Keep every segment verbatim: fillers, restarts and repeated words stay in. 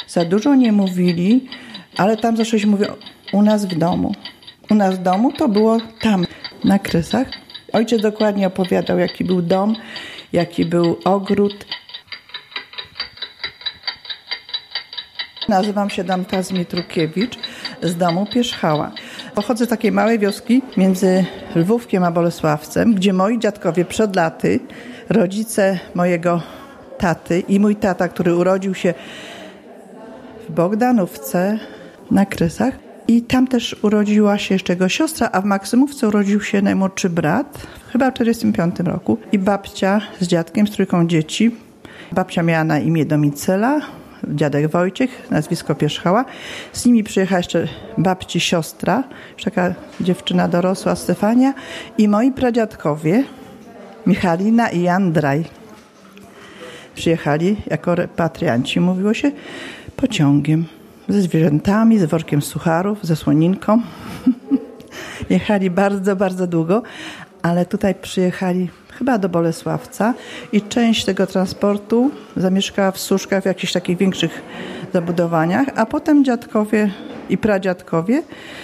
Za dużo nie mówili, ale tam zawsze się mówi u nas w domu. U nas w domu to było tam, na Krysach. Ojciec dokładnie opowiadał, jaki był dom, jaki był ogród. Nazywam się Danuta Zmitrukiewicz z domu Pierzchała. Pochodzę z takiej małej wioski między Lwówkiem a Bolesławcem, gdzie moi dziadkowie przed laty, rodzice mojego taty i mój tata, który urodził się w Bogdanówce na Krysach. I tam też urodziła się jeszcze jego siostra, a w Maksymówce urodził się najmłodszy brat, chyba w czterdziestym piątym roku. I babcia z dziadkiem, z trójką dzieci. Babcia miała na imię Domicela, dziadek Wojciech, nazwisko Pierzchała. Z nimi przyjechała jeszcze babci siostra, już taka dziewczyna dorosła, Stefania. I moi pradziadkowie, Michalina i Andraj, przyjechali jako repatrianci, mówiło się, pociągiem. Ze zwierzętami, z workiem sucharów, ze słoninką. Jechali bardzo, bardzo długo, ale tutaj przyjechali chyba do Bolesławca i część tego transportu zamieszkała w Suszkach, w jakichś takich większych zabudowaniach, a potem dziadkowie i pradziadkowie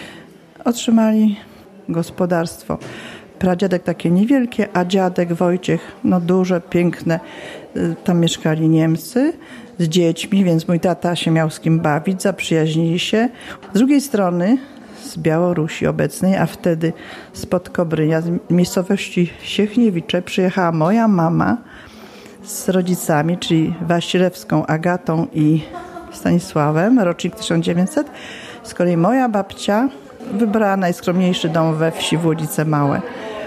otrzymali gospodarstwo. Pradziadek takie niewielkie, a dziadek Wojciech, no duże, piękne. Tam mieszkali Niemcy z dziećmi, więc mój tata się miał z kim bawić, zaprzyjaźnili się. Z drugiej strony z Białorusi obecnej, a wtedy spod Kobrynia, z miejscowości Siechniewicze, przyjechała moja mama z rodzicami, czyli Wasilewską, Agatą i Stanisławem, rocznik tysiąc dziewięćset. Z kolei moja babcia wybrała najskromniejszy dom we wsi w Łodzice Małe.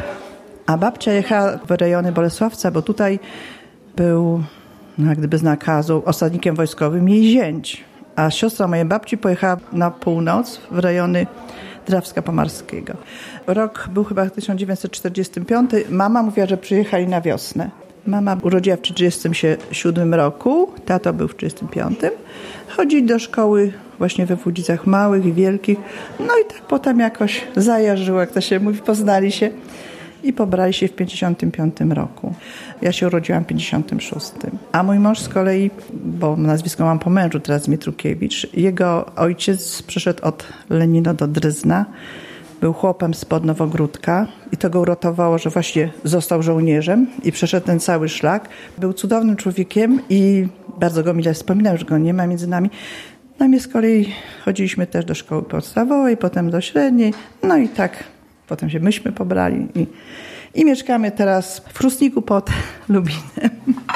A babcia jechała w rejony Bolesławca, bo tutaj był, no jak gdyby z nakazu, osadnikiem wojskowym jej zięć. A siostra mojej babci pojechała na północ w rejony Drawska Pomarskiego. Rok był chyba tysiąc dziewięćset czterdziesty piąty. Mama mówiła, że przyjechali na wiosnę. Mama urodziła w trzydziestym siódmym roku, tato był w trzydziestym piątym. Chodzili do szkoły właśnie we Włodzicach małych i wielkich. No i tak potem jakoś zajarzyło, jak to się mówi, poznali się i pobrali się w pięćdziesiątym piątym roku. Ja się urodziłam w pięćdziesiątym szóstym. A mój mąż z kolei, bo nazwisko mam po mężu, teraz Zmitrukiewicz, jego ojciec przyszedł od Lenino do Dryzna. Był chłopem spod Nowogródka i to go uratowało, że właśnie został żołnierzem i przeszedł ten cały szlak. Był cudownym człowiekiem i bardzo go mile wspominam, że go nie ma między nami. No my z kolei chodziliśmy też do szkoły podstawowej, potem do średniej, no i tak potem się myśmy pobrali i, i mieszkamy teraz w Chrustniku pod Lubinem.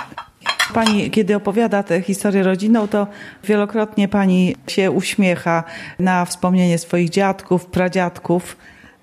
Pani, kiedy opowiada tę historię rodzinną, to wielokrotnie pani się uśmiecha na wspomnienie swoich dziadków, pradziadków.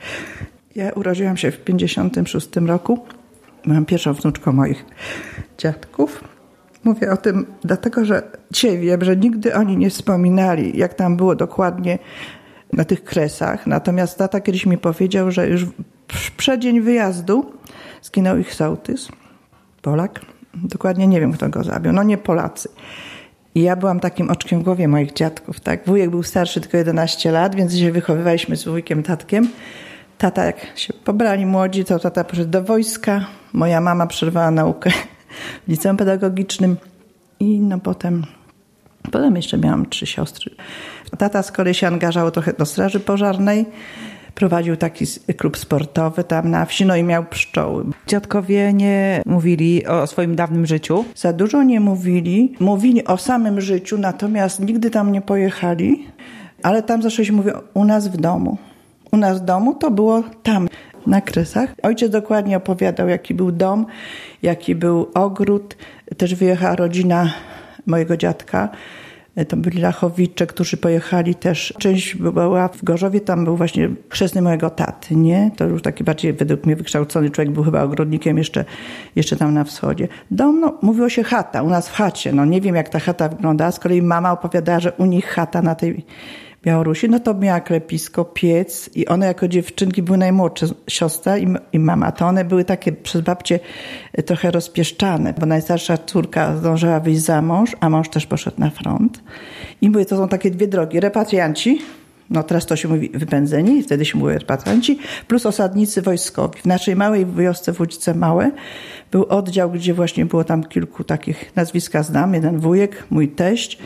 Ja urodziłam się w pięćdziesiątym szóstym roku. Byłam pierwszą wnuczką moich dziadków. Mówię o tym dlatego, że dzisiaj wiem, że nigdy oni nie wspominali, jak tam było dokładnie na tych Kresach. Natomiast tata kiedyś mi powiedział, że już w przeddzień wyjazdu zginął ich sołtys, Polak. Dokładnie nie wiem, kto go zabił. No nie Polacy. I ja byłam takim oczkiem w głowie moich dziadków, tak? Wujek był starszy tylko jedenaście lat, więc się wychowywaliśmy z wujkiem, tatkiem. Tata, jak się pobrali młodzi, to tata poszedł do wojska. Moja mama przerwała naukę w liceum pedagogicznym. I no potem, potem jeszcze miałam trzy siostry. Tata z kolei się angażował trochę do straży pożarnej. Prowadził taki klub sportowy tam na wsi, no i miał pszczoły. Dziadkowie nie mówili o swoim dawnym życiu? Za dużo nie mówili. Mówili o samym życiu, natomiast nigdy tam nie pojechali. Ale tam zawsze się mówi u nas w domu. U nas w domu to było tam, na Krysach. Ojciec dokładnie opowiadał, jaki był dom, jaki był ogród. Też wyjechała rodzina mojego dziadka. To byli Lachowicze, którzy pojechali też. Część była w Gorzowie, tam był właśnie chrzestny mojego taty, nie? To już taki bardziej według mnie wykształcony człowiek, był chyba ogrodnikiem jeszcze, jeszcze tam na wschodzie. Dom, no, mówiło się chata, u nas w chacie. No nie wiem, jak ta chata wyglądała. Z kolei mama opowiadała, że u nich chata na tej Białorusi, no to miała klepisko, piec i one jako dziewczynki były najmłodsze, siostra i, i mama. To one były takie przez babcię trochę rozpieszczane, bo najstarsza córka zdążyła wyjść za mąż, a mąż też poszedł na front. I mówię, to są takie dwie drogi. Repatrianci, no teraz to się mówi wypędzeni, wtedy się mówi repatrianci, plus osadnicy wojskowi. W naszej małej wiosce w Łodzice Małe był oddział, gdzie właśnie było tam kilku takich, nazwiska znam, jeden wujek, mój teść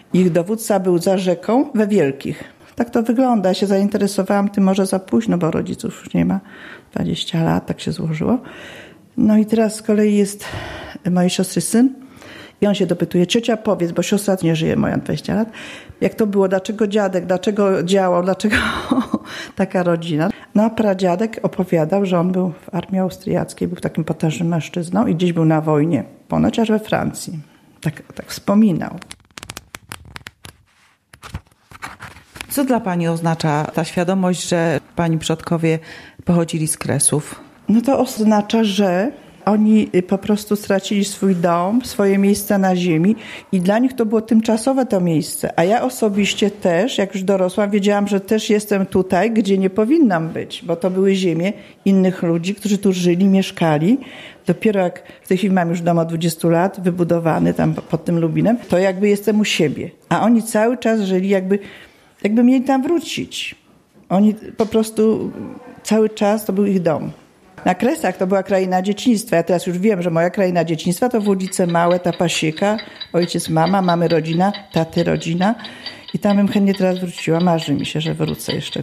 Ich dowódca był za rzeką we Wielkich. Tak to wygląda. Ja się zainteresowałam tym może za późno, bo rodziców już nie ma. dwadzieścia lat, tak się złożyło. No i teraz z kolei jest mojej siostry syn i on się dopytuje, ciocia powiedz, bo siostra nie żyje, moja dwadzieścia lat, jak to było, dlaczego dziadek, dlaczego działał, dlaczego taka rodzina. No a pradziadek opowiadał, że on był w armii austriackiej, był takim potężnym mężczyzną i gdzieś był na wojnie, ponoć aż we Francji. Tak, tak wspominał. Co dla pani oznacza ta świadomość, że pani przodkowie pochodzili z Kresów? No to oznacza, że oni po prostu stracili swój dom, swoje miejsce na ziemi i dla nich to było tymczasowe to miejsce. A ja osobiście też, jak już dorosłam, wiedziałam, że też jestem tutaj, gdzie nie powinnam być, bo to były ziemie innych ludzi, którzy tu żyli, mieszkali. Dopiero jak w tej chwili mam już dom od dwudziestu lat, wybudowany tam pod tym Lubinem, to jakby jestem u siebie. A oni cały czas żyli jakby, jakby mieli tam wrócić. Oni po prostu cały czas to był ich dom. Na Kresach to była kraina dzieciństwa. Ja teraz już wiem, że moja kraina dzieciństwa to Włodzice Małe, ta Pasieka, ojciec, mama, mamy rodzina, taty rodzina. I tam bym chętnie teraz wróciła. Marzy mi się, że wrócę jeszcze.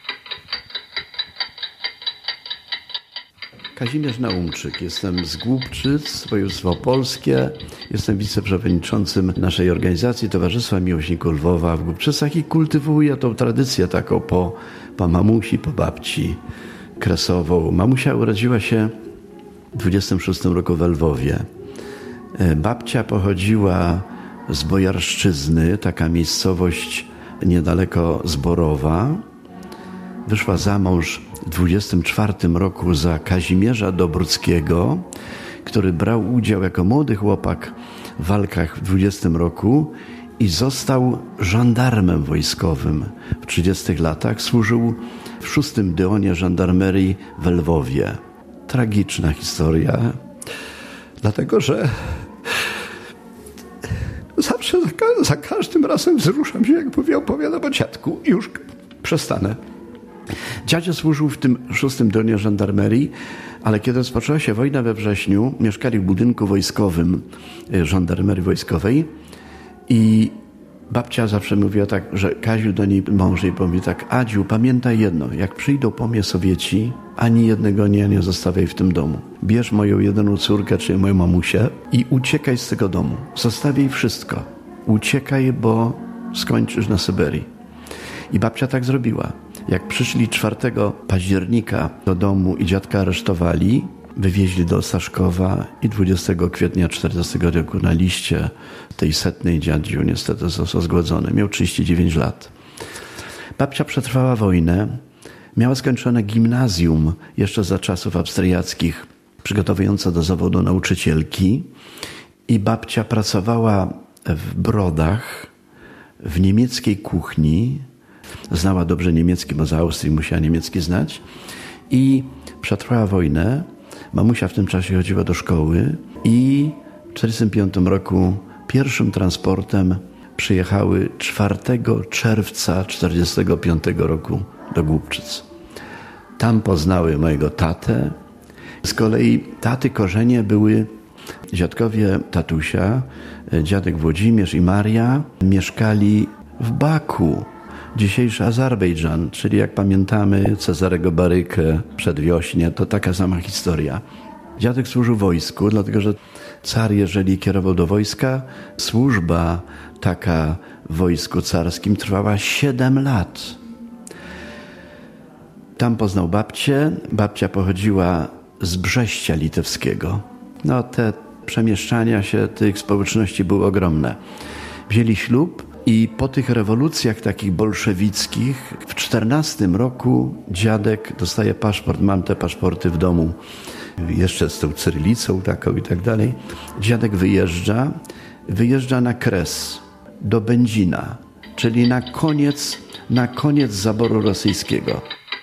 Kazimierz Naumczyk, jestem z Głubczyc, województwo opolskie. Jestem wiceprzewodniczącym naszej organizacji Towarzystwa Miłośników Lwowa w Głubczycach i kultywuję tą tradycję taką po, po mamusi, po babci kresową. Mamusia urodziła się w dwudziestym szóstym roku w Lwowie. Babcia pochodziła z Bojarszczyzny, taka miejscowość niedaleko Zborowa. Wyszła za mąż w dwudziestym czwartym roku za Kazimierza Dobruckiego, który brał udział jako młody chłopak w walkach w dwudziestym roku i został żandarmem wojskowym. W trzydziestych latach służył w szóstym Deonie Żandarmerii w Lwowie. Tragiczna historia, dlatego że zawsze za, za każdym razem wzruszam się, jak mówię, opowiadam o dziadku. Już przestanę. Dziadzio służył w tym szóstym Deonie Żandarmerii, ale kiedy rozpoczęła się wojna we wrześniu, mieszkali w budynku wojskowym Żandarmerii Wojskowej i babcia zawsze mówiła tak, że Kaziu do niej, mąż jej mówi tak, Adziu, pamiętaj jedno, jak przyjdą po mnie Sowieci, ani jednego nie, nie zostawiaj w tym domu. Bierz moją jedyną córkę, czyli moją mamusię i uciekaj z tego domu. Zostawiaj wszystko. Uciekaj, bo skończysz na Syberii. I babcia tak zrobiła. Jak przyszli czwartego października do domu i dziadka aresztowali, wywieźli do Staszkowa i dwudziestego kwietnia czterdziestego roku na liście tej setnej dziadziu niestety został zgłodzony. Miał trzydzieści dziewięć lat. Babcia przetrwała wojnę. Miała skończone gimnazjum jeszcze za czasów austriackich, przygotowujące do zawodu nauczycielki. I babcia pracowała w Brodach, w niemieckiej kuchni. Znała dobrze niemiecki, bo z Austrii musiała niemiecki znać. I przetrwała wojnę. Mamusia w tym czasie chodziła do szkoły i w czterdziestym piątym roku pierwszym transportem przyjechały czwartego czerwca czterdziestego piątego roku do Głubczyc. Tam poznały mojego tatę. Z kolei taty korzenie były dziadkowie tatusia, dziadek Włodzimierz i Maria, mieszkali w Baku. Dzisiejszy Azerbejdżan, czyli jak pamiętamy Cezarego Barykę, Przedwiośnie, to taka sama historia. Dziadek służył w wojsku, dlatego że car, jeżeli kierował do wojska, służba taka w wojsku carskim trwała siedem lat. Tam poznał babcię. Babcia pochodziła z Brześcia Litewskiego. No te przemieszczania się tych społeczności były ogromne. Wzięli ślub. I po tych rewolucjach takich bolszewickich w czternastym roku dziadek dostaje paszport, mam te paszporty w domu, jeszcze z tą cyrylicą taką i tak dalej. Dziadek wyjeżdża, wyjeżdża na Kres, do Będzina, czyli na koniec, na koniec zaboru rosyjskiego.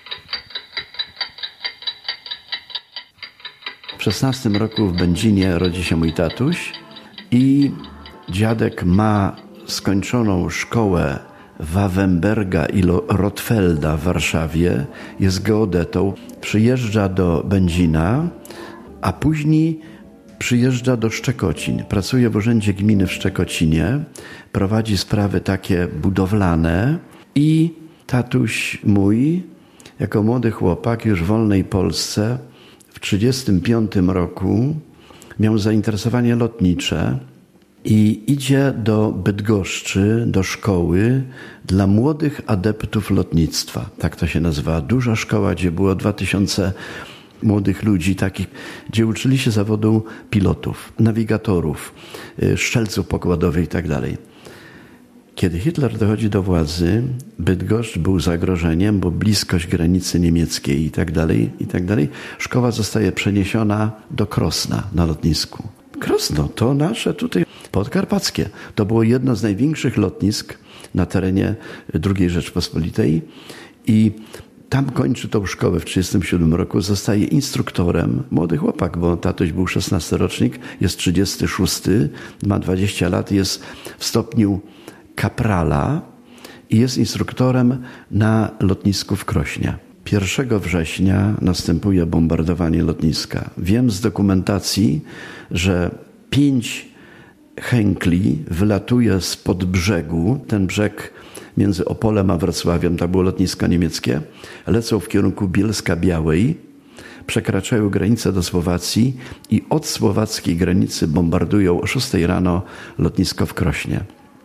W szesnastym roku w Będzinie rodzi się mój tatuś i dziadek ma skończoną szkołę Wawemberga i Rotfelda w Warszawie, jest geodetą, przyjeżdża do Będzina, a później przyjeżdża do Szczekocin. Pracuje w Urzędzie Gminy w Szczekocinie. Prowadzi sprawy takie budowlane i tatuś mój, jako młody chłopak już w wolnej Polsce, w trzydziestym piątym roku miał zainteresowanie lotnicze i idzie do Bydgoszczy, do szkoły dla młodych adeptów lotnictwa. Tak to się nazywa. Duża szkoła, gdzie było dwa tysiące młodych ludzi, takich, gdzie uczyli się zawodu pilotów, nawigatorów, strzelców pokładowych i tak dalej. Kiedy Hitler dochodzi do władzy, Bydgoszcz był zagrożeniem, bo bliskość granicy niemieckiej i tak dalej, i tak dalej. Szkoła zostaje przeniesiona do Krosna na lotnisku. Krosno to nasze tutaj podkarpackie. To było jedno z największych lotnisk na terenie drugiej Rzeczpospolitej i tam kończy tą szkołę w trzydziestym siódmym roku, zostaje instruktorem, młody chłopak, bo tatuś był szesnastorocznik, jest trzydziesty szósty, ma dwadzieścia lat, jest w stopniu kaprala i jest instruktorem na lotnisku w Krośnie. pierwszego września następuje bombardowanie lotniska. Wiem z dokumentacji, że pięć Henkli wylatuje spod brzegu, ten brzeg między Opolem a Wrocławiem, to było lotnisko niemieckie, lecą w kierunku Bielska Białej, przekraczają granicę do Słowacji i od słowackiej granicy bombardują o szóstej rano lotnisko w Krośnie.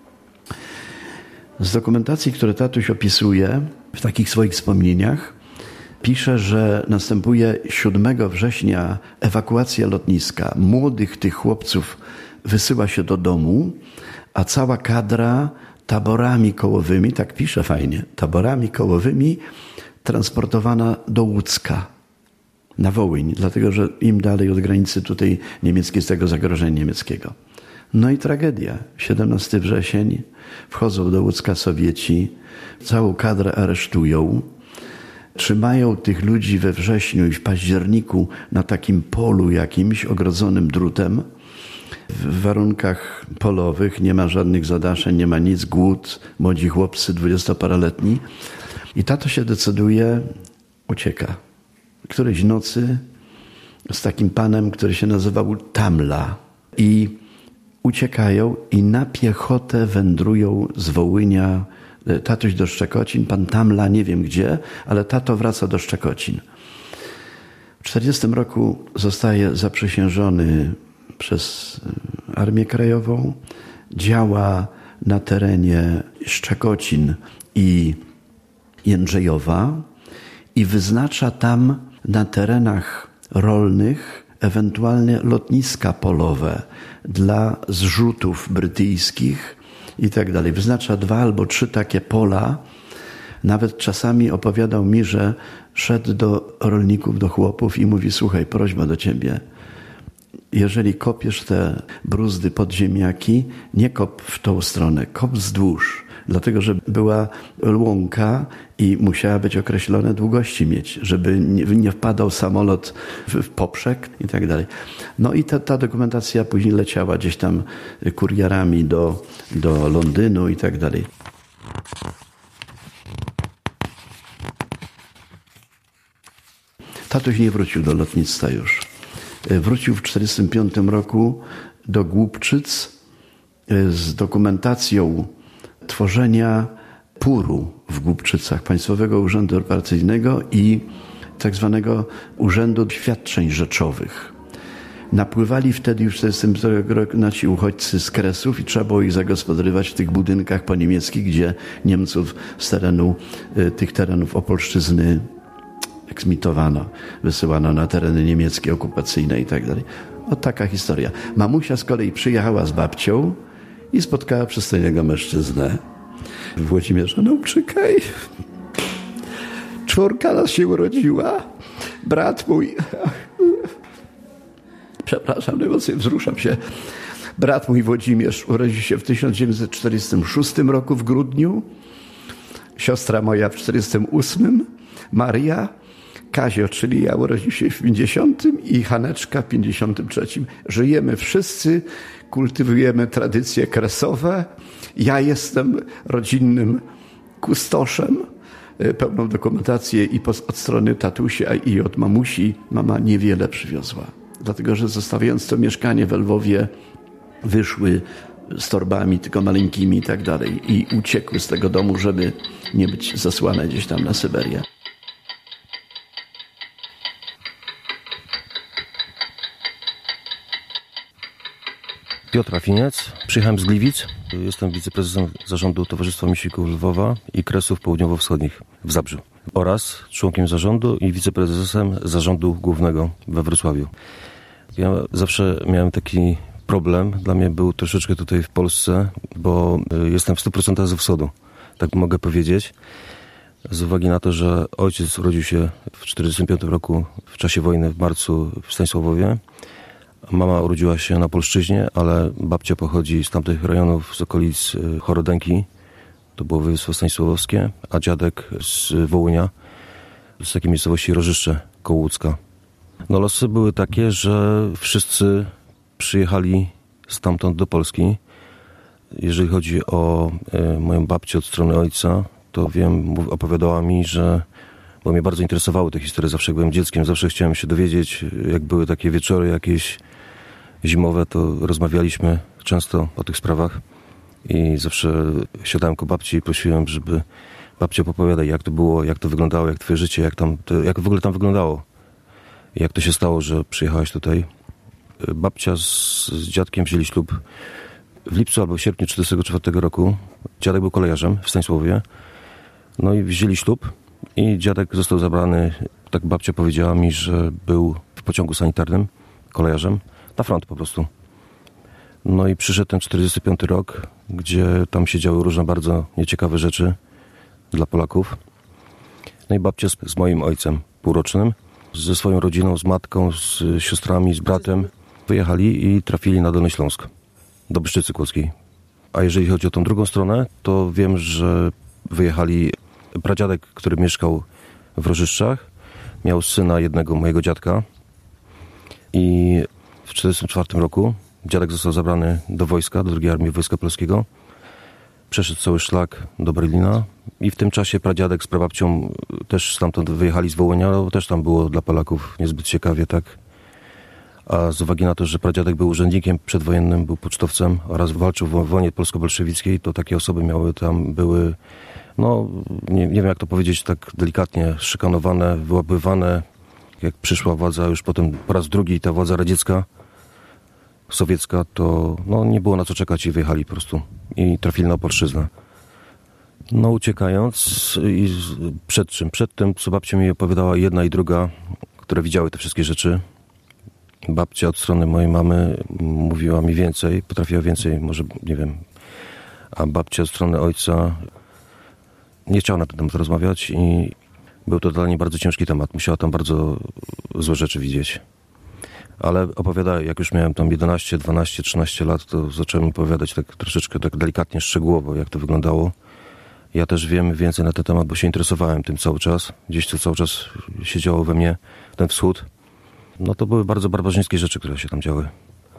Z dokumentacji, które tatuś opisuje w takich swoich wspomnieniach, pisze, że następuje siódmego września ewakuacja lotniska. Młodych tych chłopców wysyła się do domu, a cała kadra taborami kołowymi, tak pisze fajnie, taborami kołowymi transportowana do Łódzka, na Wołyń, dlatego że im dalej od granicy tutaj niemieckiej, z tego zagrożenia niemieckiego. No i tragedia. siedemnastego września wchodzą do Łódzka Sowieci, całą kadrę aresztują, trzymają tych ludzi we wrześniu i w październiku na takim polu jakimś ogrodzonym drutem, w warunkach polowych, nie ma żadnych zadaszeń, nie ma nic, głód, młodzi chłopcy, dwudziestoparoletni. I tato się decyduje, ucieka. Którejś nocy z takim panem, który się nazywał Tamla. I uciekają i na piechotę wędrują z Wołynia, tatuś do Szczekocin, pan Tamla nie wiem gdzie, ale tato wraca do Szczekocin. W czterdziestym roku zostaje zaprzysiężony przez Armię Krajową, działa na terenie Szczekocin i Jędrzejowa i wyznacza tam na terenach rolnych ewentualnie lotniska polowe dla zrzutów brytyjskich i tak dalej. Wyznacza dwa albo trzy takie pola. Nawet czasami opowiadał mi, że szedł do rolników, do chłopów i mówi: słuchaj, prośba do ciebie, jeżeli kopiesz te bruzdy pod ziemniaki, nie kop w tą stronę, kop wzdłuż. Dlatego, że była łąka i musiała być określone długości mieć, żeby nie, nie wpadał samolot w, w poprzek i tak dalej. No i ta, ta dokumentacja później leciała gdzieś tam kurierami do, do Londynu i tak dalej. Tatuś nie wrócił do lotnictwa już. Wrócił w czterdziestym piątym roku do Głubczyc z dokumentacją tworzenia puru w Głubczycach, Państwowego Urzędu Operacyjnego i tak zwanego Urzędu Świadczeń Rzeczowych. Napływali wtedy już w czterdziestym piątym roku nasi uchodźcy z Kresów i trzeba było ich zagospodarować w tych budynkach poniemieckich, gdzie Niemców z terenu, tych terenów Opolszczyzny eksmitowano, wysyłano na tereny niemieckie, okupacyjne i tak dalej. O, taka historia. Mamusia z kolei przyjechała z babcią i spotkała przystojnego mężczyznę w Włodzimierzu. No czekaj, czwórka nas się urodziła, brat mój, przepraszam, najmocniej wzruszam się, brat mój Włodzimierz urodził się w tysiąc dziewięćset czterdziestym szóstym roku w grudniu, siostra moja w czterdziestym ósmym, Maria, Kazio, czyli ja, urodził się w pięćdziesiątym i Haneczka w pięćdziesiątym trzecim. Żyjemy wszyscy, kultywujemy tradycje kresowe. Ja jestem rodzinnym kustoszem. Pełną dokumentację i od strony tatusia i od mamusi mama niewiele przywiozła. dlatego że zostawiając to mieszkanie w Lwowie, wyszły z torbami, tylko maleńkimi i tak dalej, i uciekły z tego domu, żeby nie być zasłane gdzieś tam na Syberię. Piotr Rafiniec. Przyjechałem z Gliwic. Jestem wiceprezesem zarządu Towarzystwa Myślników Lwowa i Kresów Południowo-Wschodnich w Zabrzu oraz członkiem zarządu i wiceprezesem zarządu głównego we Wrocławiu. Ja zawsze miałem taki problem, dla mnie był troszeczkę tutaj w Polsce, bo jestem w stu procentach ze wschodu, tak mogę powiedzieć, z uwagi na to, że ojciec urodził się w tysiąc dziewięćset czterdziestym piątym roku w czasie wojny w marcu w Stanisławowie. Mama urodziła się na Polszczyźnie, ale babcia pochodzi z tamtych rejonów, z okolic Chorodenki, to było województwo stanisławowskie, a dziadek z Wołynia, z takiej miejscowości Rożyszcze, koło Łódzka. No losy były takie, że wszyscy przyjechali stamtąd do Polski. Jeżeli chodzi o y, moją babcię od strony ojca, to wiem, opowiadała mi, że, bo mnie bardzo interesowały te historie, zawsze jak byłem dzieckiem, zawsze chciałem się dowiedzieć, jak były takie wieczory jakieś zimowe, to rozmawialiśmy często o tych sprawach i zawsze siadałem ku babci i prosiłem, żeby babcia opowiada, jak to było, jak to wyglądało, jak twoje życie, jak, tam, to, jak w ogóle tam wyglądało. Jak to się stało, że przyjechałaś tutaj? Babcia z, z dziadkiem wzięli ślub w lipcu albo w sierpniu tysiąc dziewięćset czterdziestego czwartego roku. Dziadek był kolejarzem w Stanisławowie. No i wzięli ślub i dziadek został zabrany, tak babcia powiedziała mi, że był w pociągu sanitarnym, kolejarzem, na front po prostu. No i przyszedł ten czterdziesty piąty rok, gdzie tam się działy różne bardzo nieciekawe rzeczy dla Polaków. No i babcia z, z moim ojcem półrocznym, ze swoją rodziną, z matką, z siostrami, z bratem wyjechali i trafili na Dolny Śląsk, do Bystrzycy Kłodzkiej. A jeżeli chodzi o tą drugą stronę, to wiem, że wyjechali pradziadek, który mieszkał w Rożyszczach, miał syna jednego mojego dziadka i w tysiąc dziewięćset czterdziestym czwartym roku dziadek został zabrany do wojska, do drugiej Armii Wojska Polskiego. Przeszedł cały szlak do Berlina i w tym czasie pradziadek z prababcią też stamtąd wyjechali z Wołynia, bo też tam było dla Polaków niezbyt ciekawie, tak. A z uwagi na to, że pradziadek był urzędnikiem przedwojennym, był pocztowcem oraz walczył w wojnie polsko-bolszewickiej, to takie osoby miały tam, były, no nie, nie wiem jak to powiedzieć tak delikatnie, szykanowane, wyłapywane. Jak przyszła władza już potem po raz drugi, ta władza radziecka, sowiecka, to no, nie było na co czekać i wyjechali po prostu i trafili na Opolszczyznę. No uciekając i przed czym? Przed tym, co babcia mi opowiadała jedna i druga, które widziały te wszystkie rzeczy. Babcia od strony mojej mamy mówiła mi więcej, potrafiła więcej, może nie wiem, a babcia od strony ojca nie chciała na ten temat rozmawiać i był to dla niej bardzo ciężki temat. Musiała tam bardzo złe rzeczy widzieć. Ale opowiada, jak już miałem tam jedenaście, dwanaście, trzynaście lat, to zacząłem opowiadać tak troszeczkę tak delikatnie, szczegółowo, jak to wyglądało. Ja też wiem więcej na ten temat, bo się interesowałem tym cały czas. Gdzieś to cały czas się działo we mnie, ten wschód. No to były bardzo barbarzyńskie rzeczy, które się tam działy.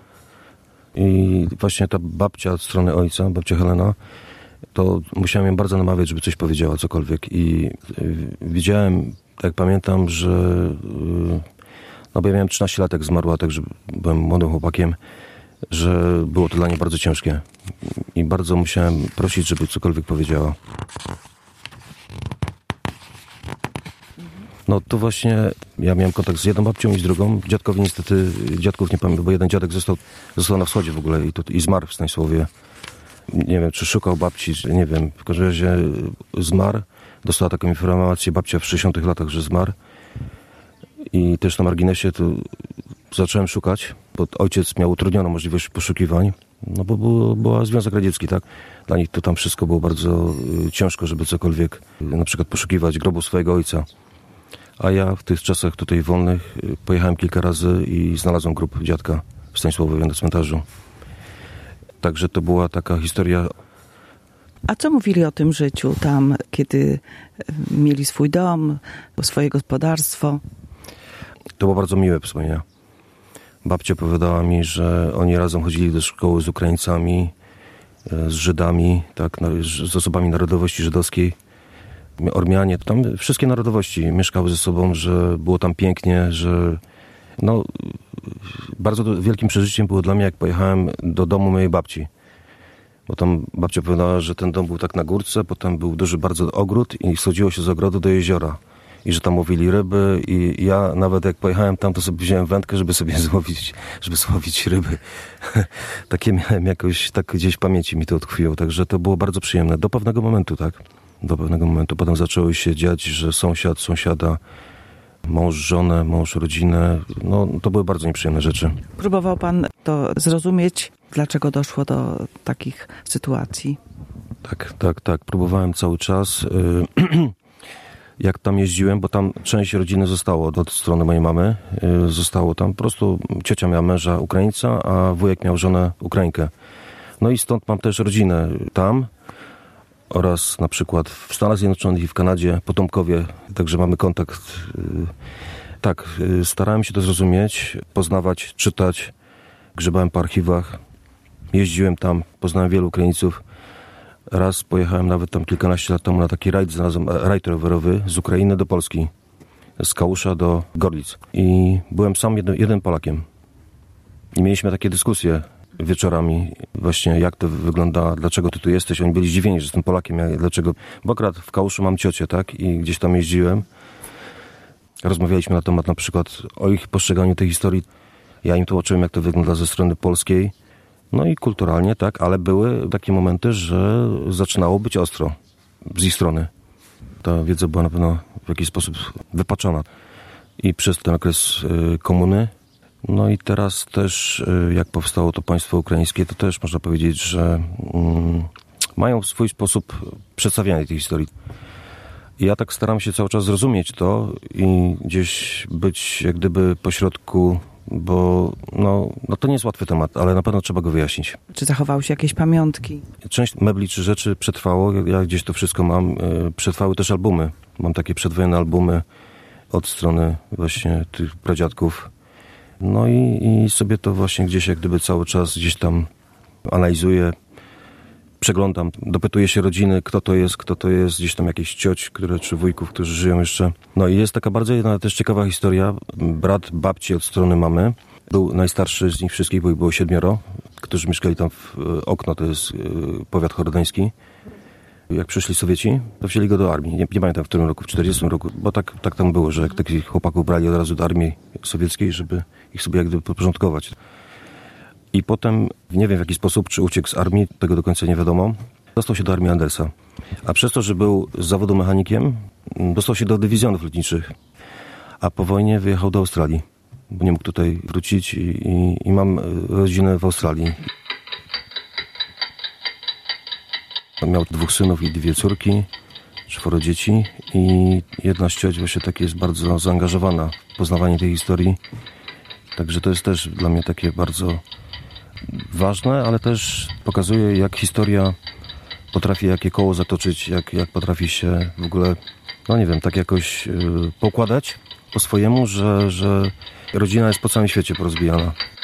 I właśnie ta babcia od strony ojca, babcia Helena, to musiałem ją bardzo namawiać, żeby coś powiedziała, cokolwiek. I widziałem, jak pamiętam, że... No bo ja miałem trzynaście lat, jak zmarła, także byłem młodym chłopakiem, że było to dla niej bardzo ciężkie. I bardzo musiałem prosić, żeby cokolwiek powiedziała. No to właśnie ja miałem kontakt z jedną babcią i z drugą. Dziadkowi niestety, dziadków nie pamiętam, bo jeden dziadek został, został na wschodzie w ogóle i, to, i zmarł w Stanisławie. Nie wiem, czy szukał babci, nie wiem. W każdym razie zmarł. Dostała taką informację babcia w sześćdziesiątych latach, że zmarł. I też na marginesie to zacząłem szukać, bo ojciec miał utrudnioną możliwość poszukiwań, no bo było, była Związek Radziecki, tak? Dla nich to tam wszystko było bardzo ciężko, żeby cokolwiek, na przykład poszukiwać grobu swojego ojca. A ja w tych czasach tutaj wolnych pojechałem kilka razy i znalazłem grób dziadka w Stanisławowie na cmentarzu. Także to była taka historia. A co mówili o tym życiu tam, kiedy mieli swój dom, swoje gospodarstwo? To było bardzo miłe wspomnienia. Babcia opowiadała mi, że oni razem chodzili do szkoły z Ukraińcami, z Żydami, tak, z osobami narodowości żydowskiej. Ormianie, tam wszystkie narodowości mieszkały ze sobą, że było tam pięknie, że no, bardzo wielkim przeżyciem było dla mnie, jak pojechałem do domu mojej babci. Bo tam babcia powiedziała, że ten dom był tak na górce, potem był duży bardzo ogród i schodziło się z ogrodu do jeziora. I że tam łowili ryby i ja nawet jak pojechałem tam, to sobie wziąłem wędkę, żeby sobie złowić, żeby złowić ryby. Takie miałem jakoś, tak gdzieś w pamięci mi to utkwiło, także to było bardzo przyjemne. Do pewnego momentu, tak? Do pewnego momentu. Potem zaczęło się dziać, że sąsiad, sąsiada, mąż, żonę, mąż, rodzinę, no to były bardzo nieprzyjemne rzeczy. Próbował pan to zrozumieć, dlaczego doszło do takich sytuacji? Tak, tak, tak. Próbowałem cały czas. Jak tam jeździłem, bo tam część rodziny zostało od strony mojej mamy. Zostało tam po prostu, ciocia miała męża Ukraińca, a wujek miał żonę Ukrainkę. No i stąd mam też rodzinę tam oraz na przykład w Stanach Zjednoczonych i w Kanadzie, potomkowie, także mamy kontakt. Tak, starałem się to zrozumieć, poznawać, czytać, grzebałem po archiwach, jeździłem tam, poznałem wielu Ukraińców. Raz pojechałem nawet tam kilkanaście lat temu na taki rajd, znalazłem rajd rowerowy z Ukrainy do Polski, z Kałusza do Gorlic. I byłem sam jeden, jeden Polakiem. I mieliśmy takie dyskusje wieczorami właśnie, jak to wygląda, dlaczego ty tu jesteś. Oni byli zdziwieni, że jestem Polakiem, jak, dlaczego. Bo akurat w Kałuszu mam ciocię, tak? I gdzieś tam jeździłem. Rozmawialiśmy na temat na przykład o ich postrzeganiu tej historii. Ja im tłumaczyłem, jak to wygląda ze strony polskiej. No i kulturalnie, tak, ale były takie momenty, że zaczynało być ostro z ich strony. Ta wiedza była na pewno w jakiś sposób wypaczona. I przez ten okres komuny. No i teraz też, jak powstało to państwo ukraińskie, to też można powiedzieć, że mm, mają swój sposób przedstawiania tej historii. I ja tak staram się cały czas zrozumieć to i gdzieś być jak gdyby pośrodku, bo no, no to nie jest łatwy temat, ale na pewno trzeba go wyjaśnić. Czy zachowały się jakieś pamiątki? Część mebli czy rzeczy przetrwało, ja gdzieś to wszystko mam. Przetrwały też albumy. Mam takie przedwojenne albumy od strony właśnie tych pradziadków. No i, i sobie to właśnie gdzieś jak gdyby cały czas gdzieś tam analizuję, przeglądam, dopytuję się rodziny, kto to jest, kto to jest, gdzieś tam jakieś cioć, które, czy wujków, którzy żyją jeszcze. No i jest taka bardzo jedna też ciekawa historia. Brat babci od strony mamy był najstarszy z nich wszystkich, bo ich było siedmioro, którzy mieszkali tam w Okno, to jest powiat chorodeński. Jak przyszli Sowieci, to wzięli go do armii. Nie, nie pamiętam w którym roku, w czterdziestym roku, bo tak, tak tam było, że jak takich chłopaków brali od razu do armii sowieckiej, żeby ich sobie jak gdyby podporządkować. I potem, nie wiem w jaki sposób, czy uciekł z armii, tego do końca nie wiadomo, dostał się do armii Andersa. A przez to, że był z zawodu mechanikiem, dostał się do dywizjonów lotniczych. A po wojnie wyjechał do Australii, bo nie mógł tutaj wrócić i, i, i mam rodzinę w Australii. Miał dwóch synów i dwie córki, czworo dzieci i jedna z cioć właśnie tak jest bardzo zaangażowana w poznawanie tej historii. Także to jest też dla mnie takie bardzo ważne, ale też pokazuje, jak historia potrafi jakie koło zatoczyć, jak, jak potrafi się w ogóle, no nie wiem, tak jakoś yy, poukładać po swojemu, że, że rodzina jest po całym świecie porozbijana.